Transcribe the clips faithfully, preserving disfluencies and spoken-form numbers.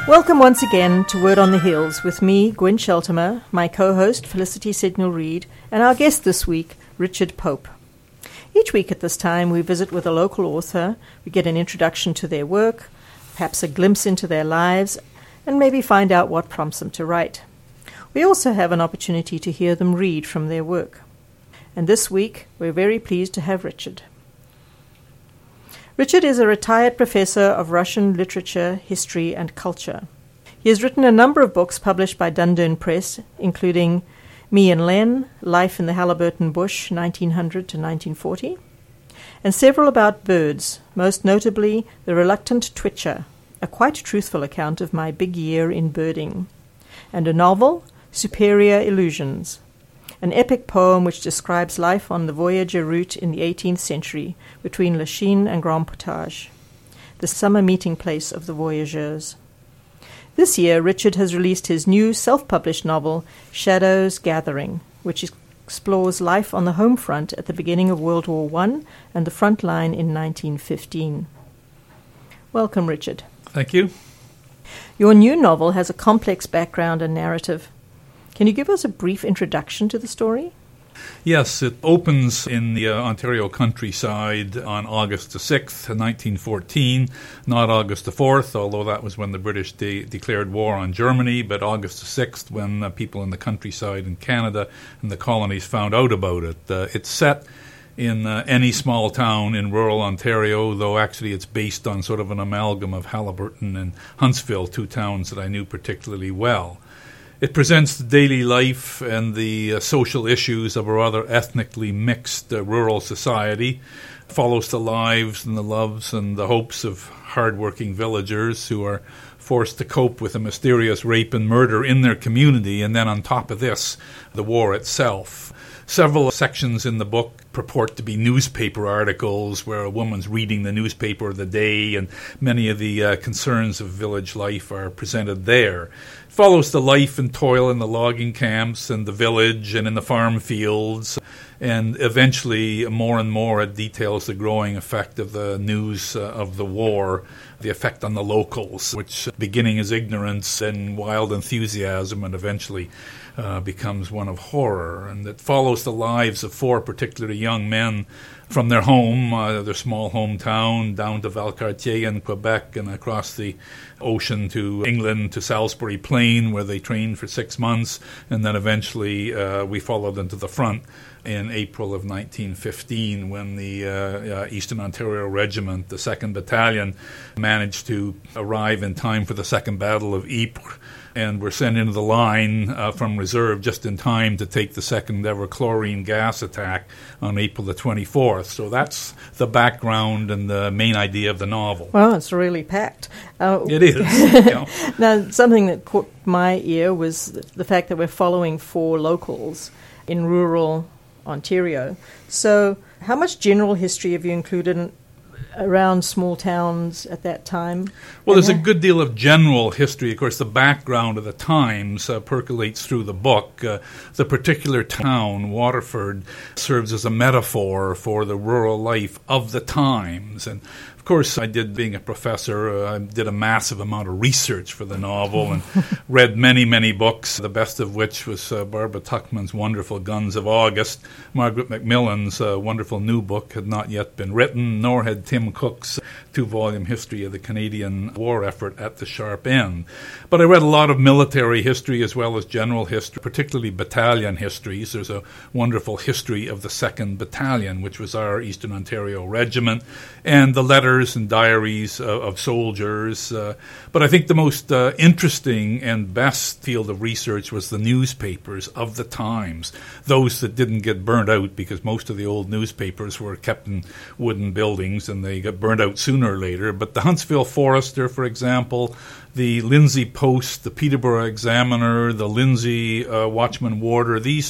Welcome once again to Word on the Hills with me, Gwen Sheltimer, my co-host Felicity Signal-Reid, and our guest this week, Richard Pope. Each week at this time we visit with a local author, we get an introduction to their work, perhaps a glimpse into their lives, and maybe find out what prompts them to write. We also have an opportunity to hear them read from their work. And this week we're very pleased to have Richard. Richard is a retired professor of Russian literature, history, and culture. He has written a number of books published by Dundurn Press, including Me and Len, Life in the Halliburton Bush, nineteen hundred to nineteen forty, and several about birds, most notably The Reluctant Twitcher, a quite truthful account of my big year in birding, and a novel, Superior Illusions, an epic poem which describes life on the Voyager route in the eighteenth century between Lachine and Grand Portage, the summer meeting place of the voyageurs. This year, Richard has released his new self-published novel, Shadows Gathering, which explores life on the home front at the beginning of World War One and the front line in nineteen fifteen. Welcome, Richard. Thank you. Your new novel has a complex background and narrative. Can you give us a brief introduction to the story? Yes, it opens in the uh, Ontario countryside on August the sixth, nineteen fourteen, not August the fourth, although that was when the British de- declared war on Germany, but August the sixth when uh, people in the countryside in Canada and the colonies found out about it. Uh, it's set in uh, any small town in rural Ontario, though actually it's based on sort of an amalgam of Halliburton and Huntsville, two towns that I knew particularly well. It presents the daily life and the uh, social issues of a rather ethnically mixed uh, rural society, follows the lives and the loves and the hopes of hard-working villagers who are forced to cope with a mysterious rape and murder in their community, and then on top of this, the war itself. Several sections in the book purport to be newspaper articles where a woman's reading the newspaper of the day, and many of the uh, concerns of village life are presented there. It follows the life and toil in the logging camps and the village and in the farm fields, and eventually more and more it details the growing effect of the news uh, of the war, the effect on the locals, which beginning as ignorance and wild enthusiasm and eventually uh, becomes one of horror. And it follows the lives of four particularly young men from their home, uh, their small hometown, down to Valcartier in Quebec and across the ocean to England, to Salisbury Plain, where they trained for six months. And then eventually uh, we followed them to the front in April of nineteen fifteen when the uh, uh, Eastern Ontario Regiment, the second Battalion, managed to arrive in time for the Second Battle of Ypres, and were sent into the line uh, from reserve just in time to take the second ever chlorine gas attack on April the twenty-fourth. So that's the background and the main idea of the novel. Well, it's really packed. Uh, it is. Yeah. Now, something that caught my ear was the fact that we're following four locals in rural Ontario. So how much general history have you included in, around small towns at that time? Well, there's a good deal of general history. Of course, the background of the times uh, percolates through the book. Uh, the particular town, Waterford, serves as a metaphor for the rural life of the times. And of course, I did, being a professor, uh, I did a massive amount of research for the novel and read many, many books, the best of which was uh, Barbara Tuchman's wonderful Guns of August. Margaret Macmillan's uh, wonderful new book had not yet been written, nor had Tim Cook's two-volume history of the Canadian war effort at the sharp end. But I read a lot of military history as well as general history, particularly battalion histories. There's a wonderful history of the second Battalion, which was our Eastern Ontario Regiment, and the letters and diaries uh, of soldiers. Uh, but I think the most uh, interesting and best field of research was the newspapers of the times, those that didn't get burnt out, because most of the old newspapers were kept in wooden buildings and they got burnt out sooner or later. But the Huntsville Forester, for example, the Lindsay Post, the Peterborough Examiner, the Lindsay uh, Watchman Warder, these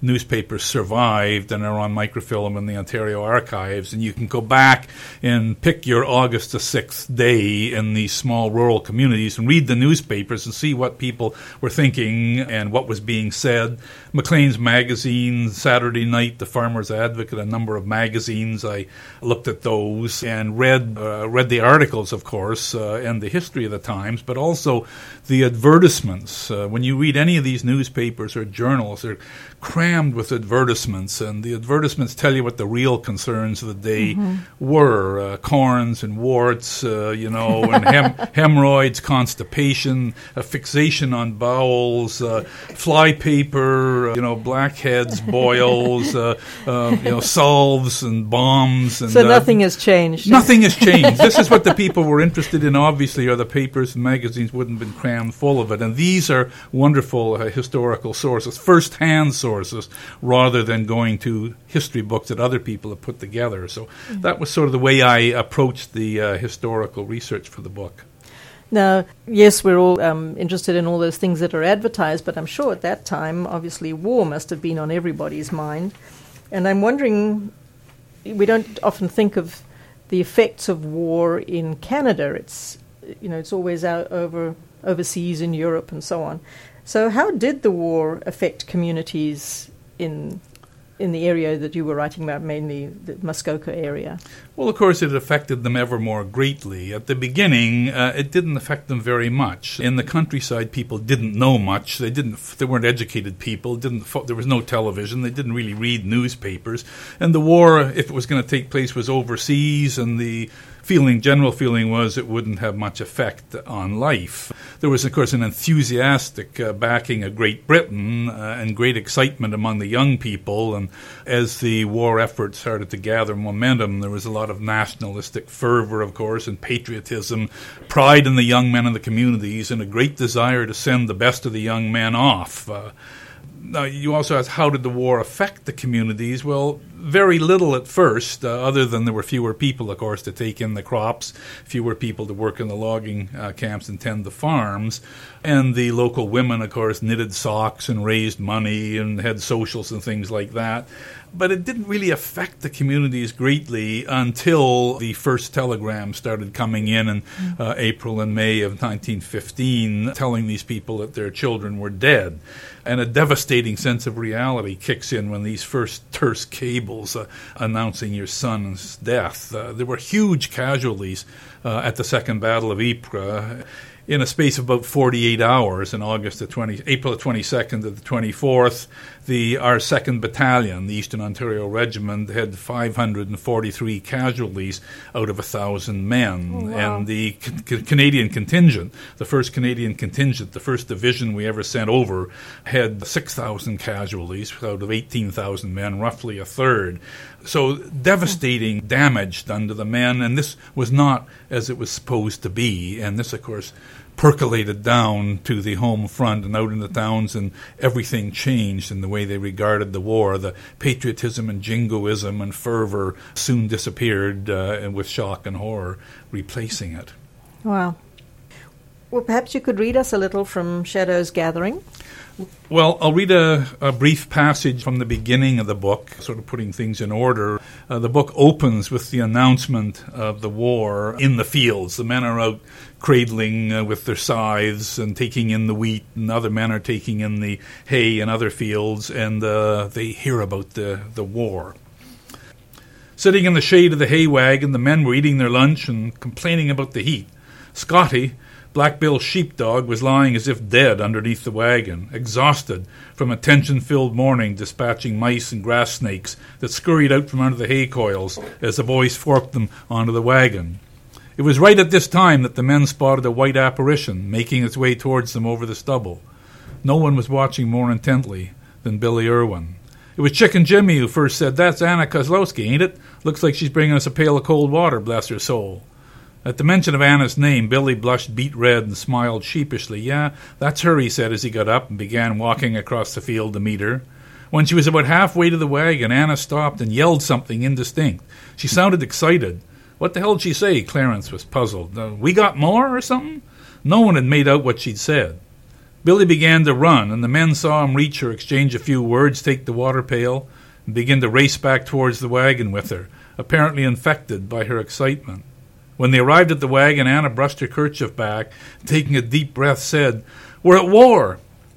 newspapers survived and are on microfilm in the Ontario archives. And you can go back and pick your August the sixth day in these small rural communities and read the newspapers and see what people were thinking and what was being said. Maclean's Magazine, Saturday Night, The Farmer's Advocate, a number of magazines. I looked at those and read uh, read the articles, of course, uh, and the history of the times, but also the advertisements. Uh, when you read any of these newspapers or journals, they're crammed with advertisements, and the advertisements tell you what the real concerns of the day mm-hmm. were. Uh, corns and warts, uh, you know, and hem- hemorrhoids, constipation, a fixation on bowels, uh, fly paper, uh, you know, blackheads, boils, uh, uh, you know, salves and bombs. And, so uh, nothing has changed. Nothing has changed. This is what the people were interested in, obviously, or the papers and magazines wouldn't have been crammed full of it. And these are wonderful uh, historical sources, first-hand sources, rather than going to history books that other people have put together. So mm-hmm. that was sort of the way I approached the uh, historical research for the book. Now, yes, we're all um, interested in all those things that are advertised, but I'm sure at that time, obviously, war must have been on everybody's mind. And I'm wondering, we don't often think of the effects of war in Canada. It's, you know, it's always out over overseas in Europe and so on. So how did the war affect communities in in the area that you were writing about, mainly the Muskoka area? Well, of course, it affected them ever more greatly. At the beginning, uh, it didn't affect them very much. In the countryside, people didn't know much. They didn't. They weren't educated people. Didn't. There was no television. They didn't really read newspapers. And the war, if it was going to take place, was overseas, and the feeling, general feeling was it wouldn't have much effect on life. There was, of course, an enthusiastic uh, backing of Great Britain uh, and great excitement among the young people. And as the war effort started to gather momentum, there was a lot of nationalistic fervor, of course, and patriotism, pride in the young men in the communities, and a great desire to send the best of the young men off. Uh, Now, you also asked, how did the war affect the communities? Well, very little at first, uh, other than there were fewer people, of course, to take in the crops, fewer people to work in the logging uh, camps and tend the farms. And the local women, of course, knitted socks and raised money and had socials and things like that. But it didn't really affect the communities greatly until the first telegrams started coming in in uh, April and May of nineteen fifteen, telling these people that their children were dead. And a devastating sense of reality kicks in when these first terse cables uh, announcing your son's death. Uh, there were huge casualties uh, at the Second Battle of Ypres. In a space of about forty-eight hours, in August the twenty, April the twenty-second to the twenty-fourth, the our second Battalion, the Eastern Ontario Regiment, had five hundred forty-three casualties out of a thousand men. Oh, wow. And the C- Canadian contingent, the first Canadian contingent, the first division we ever sent over, had six thousand casualties out of eighteen thousand men, roughly a third. So devastating damage done to the men, and this was not as it was supposed to be. And this, of course, percolated down to the home front and out in the towns, and everything changed in the way they regarded the war. The patriotism and jingoism and fervor soon disappeared, uh, and with shock and horror replacing it. Wow. Well, perhaps you could read us a little from Shadows Gathering. Well, I'll read a, a brief passage from the beginning of the book, sort of putting things in order. Uh, the book opens with the announcement of the war in the fields. The men are out cradling uh, with their scythes and taking in the wheat, and other men are taking in the hay in other fields, and uh, they hear about the, the war. Sitting in the shade of the hay wagon, the men were eating their lunch and complaining about the heat. Scotty, Black Bill's sheepdog, was lying as if dead underneath the wagon, exhausted from a tension-filled morning dispatching mice and grass snakes that scurried out from under the hay coils as the boys forked them onto the wagon. It was right at this time that the men spotted a white apparition making its way towards them over the stubble. No one was watching more intently than Billy Irwin. It was Chicken Jimmy who first said, "That's Anna Kozlowski, ain't it? Looks like she's bringing us a pail of cold water, bless her soul." At the mention of Anna's name, Billy blushed beet red and smiled sheepishly. "Yeah, that's her," he said as he got up and began walking across the field to meet her. When she was about halfway to the wagon, Anna stopped and yelled something indistinct. She sounded excited. "What the hell did she say?" Clarence was puzzled. Uh, "we got more or something?" No one had made out what she'd said. Billy began to run, and the men saw him reach her, exchange a few words, take the water pail, and begin to race back towards the wagon with her, apparently infected by her excitement. When they arrived at the wagon, Anna brushed her kerchief back, and taking a deep breath, said, "We're at war!"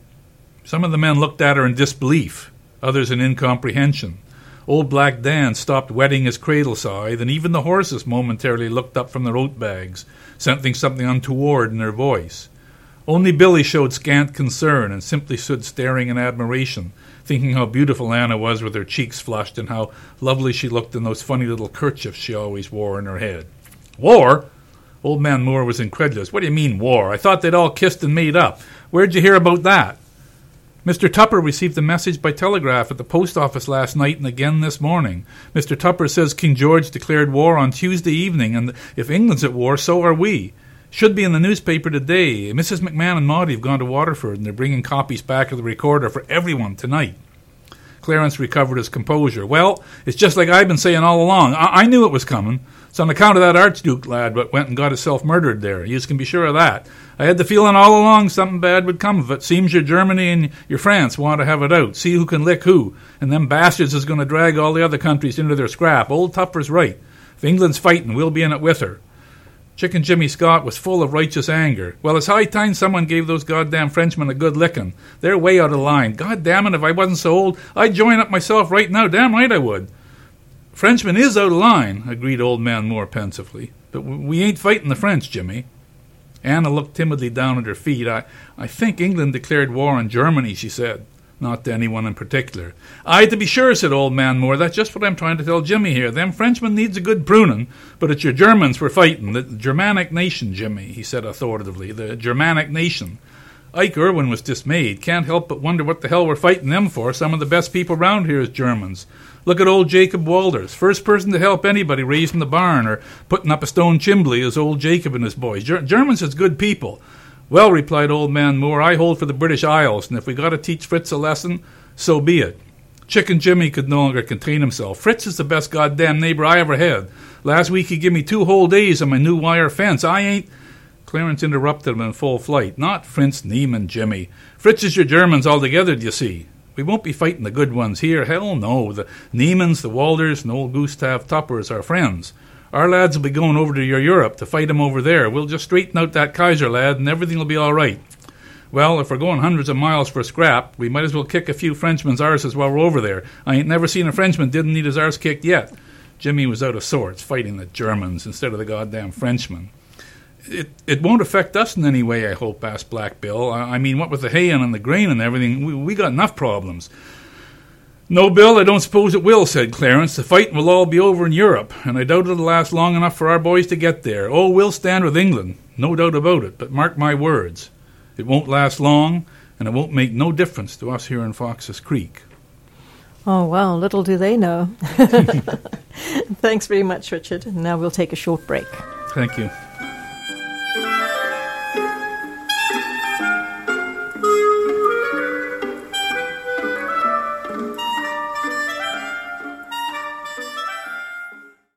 Some of the men looked at her in disbelief, others in incomprehension. Old Black Dan stopped wetting his cradle scythe, and even the horses momentarily looked up from their oat bags, sensing something untoward in her voice. Only Billy showed scant concern and simply stood staring in admiration, thinking how beautiful Anna was with her cheeks flushed and how lovely she looked in those funny little kerchiefs she always wore in her head. "War?" Old Man Moore was incredulous. "What do you mean, war? I thought they'd all kissed and made up. Where'd you hear about that?" "Mister Tupper received a message by telegraph at the post office last night and again this morning. Mister Tupper says King George declared war on Tuesday evening, and if England's at war, so are we. Should be in the newspaper today. Missus McMahon and Maudie have gone to Waterford, and they're bringing copies back of the recorder for everyone tonight." Clarence recovered his composure. "Well, it's just like I've been saying all along. I, I knew it was coming. It's on account of that Archduke lad what went and got himself murdered there. You can be sure of that. I had the feeling all along something bad would come of it. Seems your Germany and your France want to have it out. See who can lick who. And them bastards is going to drag all the other countries into their scrap. Old Tupper's right. If England's fighting, we'll be in it with her." Chicken Jimmy Scott was full of righteous anger. "Well, it's high time someone gave those goddamn Frenchmen a good licking. They're way out of line. God damn it, if I wasn't so old, I'd join up myself right now. Damn right I would." "Frenchman is out of line," agreed Old Man Moore pensively. "But we ain't fighting the French, Jimmy." Anna looked timidly down at her feet. I, I think England declared war on Germany," she said. Not to anyone in particular. "Aye, to be sure," said Old Man Moore. "That's just what I'm trying to tell Jimmy here. Them Frenchmen needs a good pruning, but it's your Germans we're fighting. The Germanic nation, Jimmy," he said authoritatively. "The Germanic nation." Ike Irwin was dismayed. "Can't help but wonder what the hell we're fighting them for. Some of the best people round here is Germans. Look at old Jacob Walters. First person to help anybody raising the barn or putting up a stone chimbley is old Jacob and his boys. Ger- Germans is good people." "Well," replied Old Man Moore, "I hold for the British Isles, and if we got to teach Fritz a lesson, so be it." Chicken Jimmy could no longer contain himself. "Fritz is the best goddamn neighbor I ever had. Last week he give me two whole days on my new wire fence. I ain't—" Clarence interrupted him in full flight. "Not Fritz Neiman, Jimmy. Fritz is your Germans altogether, d'ye see? We won't be fighting the good ones here. Hell no. The Neimans, the Walders, and old Gustav Tupper is our friends. Our lads will be going over to your Europe to fight 'em over there. We'll just straighten out that Kaiser lad, and everything will be all right. Well, if we're going hundreds of miles for scrap, we might as well kick a few Frenchmen's arses while we're over there. I ain't never seen a Frenchman didn't need his arse kicked yet." Jimmy was out of sorts, fighting the Germans instead of the goddamn Frenchmen. It it won't affect us in any way, I hope," asked Black Bill. I, I mean, what with the hay and the grain and everything, we, we got enough problems." "No, Bill, I don't suppose it will," said Clarence. "The fighting will all be over in Europe, and I doubt it'll last long enough for our boys to get there. Oh, we'll stand with England, no doubt about it, but mark my words, it won't last long, and it won't make no difference to us here in Fox's Creek." Oh, well, little do they know. Thanks very much, Richard. Now we'll take a short break. Thank you.